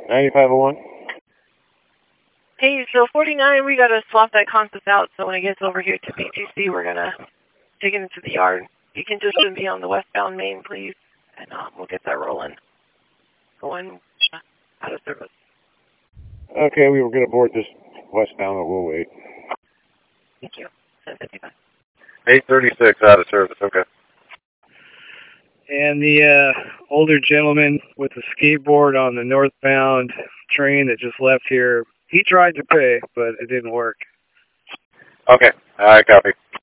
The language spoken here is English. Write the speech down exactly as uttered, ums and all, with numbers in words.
ninety-five oh one. Hey, so forty-nine, we got to swap that Consus out, so when it gets over here to B T C, we're going to take it into the yard. You can just be on the westbound main, please, and uh, we'll get that rolling. Going uh, out of service. Okay, we were going to board this westbound, but we'll wait. Thank you. ten fifty-five. eight thirty-six out of service, okay. And the uh, older gentleman with the skateboard on the northbound train that just left here, he tried to pay, but it didn't work. Okay, I copy.